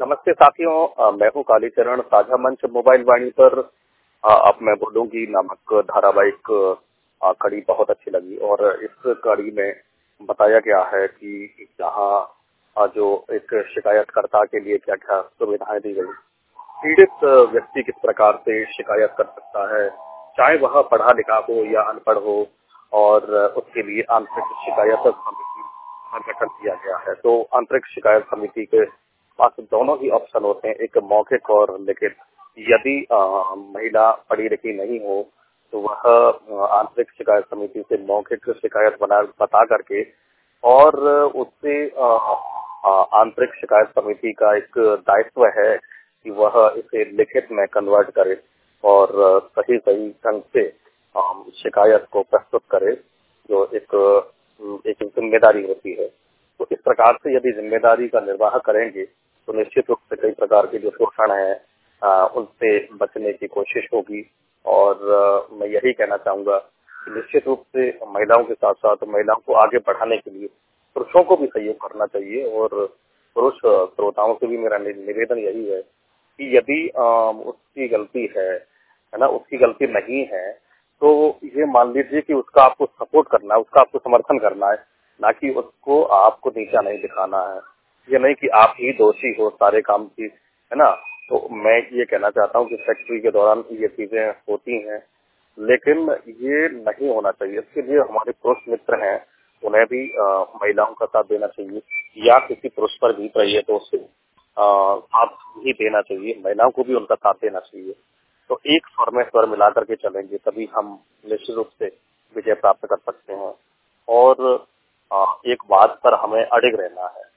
नमस्ते साथियों, मैं हूँ कालीचरण। साझा मंच मोबाइल वाणी पर अब मैं बोलूंगी नामक धारावाहिक कड़ी बहुत अच्छी लगी और इस कड़ी में बताया गया है कि जहाँ जो एक शिकायतकर्ता के लिए क्या क्या सुविधाएं दी गई, पीड़ित व्यक्ति किस प्रकार से शिकायत कर सकता है, चाहे वह पढ़ा लिखा हो या अनपढ़ हो, और उसके लिए आंतरिक शिकायत समिति का गठन किया गया है। तो आंतरिक शिकायत समिति के पास दोनों ही ऑप्शन होते हैं, एक मौखिक और लिखित। यदि महिला पढ़ी लिखी नहीं हो तो वह आंतरिक शिकायत समिति से मौखिक शिकायत बता करके और उससे आंतरिक शिकायत समिति का एक दायित्व है कि वह इसे लिखित में कन्वर्ट करे और सही सही ढंग से शिकायत को प्रस्तुत करे, जो एक जिम्मेदारी होती है। तो इस प्रकार से यदि जिम्मेदारी का निर्वाह करेंगे तो निश्चित रूप से कई प्रकार के जो शोषण है उनसे बचने की कोशिश होगी। और मैं यही कहना चाहूंगा कि निश्चित रूप से महिलाओं के साथ साथ महिलाओं को आगे बढ़ाने के लिए पुरुषों को भी सहयोग करना चाहिए। और पुरुष श्रोताओं से भी मेरा निवेदन यही है कि यदि उसकी गलती है ना, उसकी गलती नहीं है, तो ये मान लीजिए कि उसका आपको सपोर्ट करना है, उसका आपको समर्थन करना है, ना कि उसको आपको नीचा नहीं दिखाना है। ये नहीं कि आप ही दोषी हो सारे काम की, है ना। तो मैं ये कहना चाहता हूँ कि फैक्ट्री के दौरान ये चीजें होती हैं, लेकिन ये नहीं होना चाहिए। इसके लिए हमारे पुरुष मित्र हैं, उन्हें भी महिलाओं का साथ देना चाहिए, या किसी पुरुष पर भी रही है तो उससे साथ ही देना चाहिए, महिलाओं को भी उनका साथ देना चाहिए। तो एक स्वर में स्वर मिला करके चलेंगे तभी हम निश्चित रूप से विजय प्राप्त कर सकते हैं। और एक बात पर हमें अड़िग रहना है